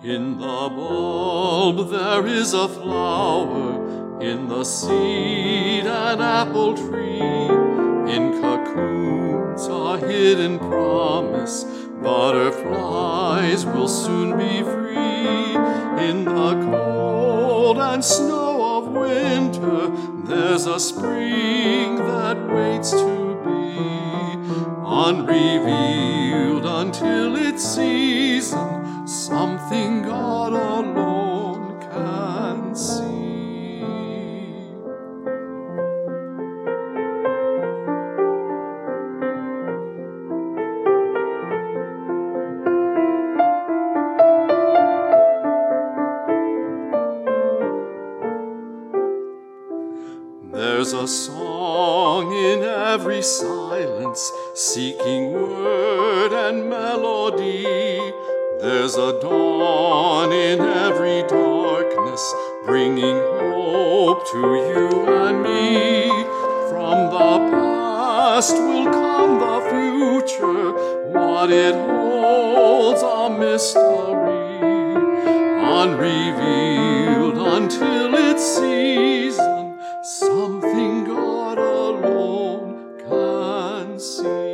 In the bulb there is a flower, in the seed an apple tree, in cocoons a hidden promise, butterflies will soon be free. In the cold and snow of winter there's a spring that waits to be, unrevealed until its season, something God alone can see. There's a song in every silence, seeking word and melody. There's a dawn in every darkness, bringing hope to you and me. From the past will come the future, what it holds a mystery, unrevealed until its season, something God alone can see.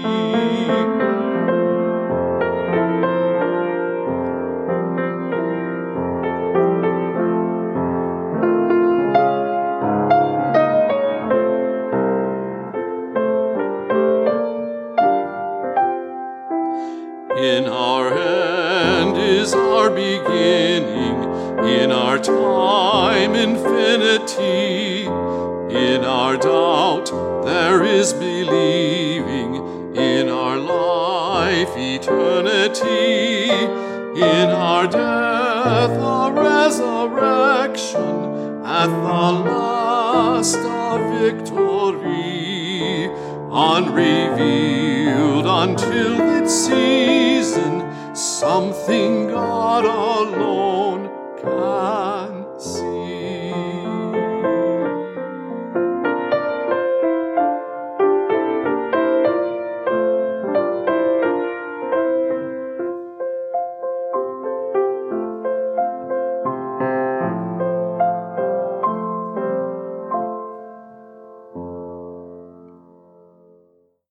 In our end is our beginning, in our time infinity. In our doubt there is believing, in our life eternity. In our death a resurrection, at the last a victory, unrevealed until its season, something God alone can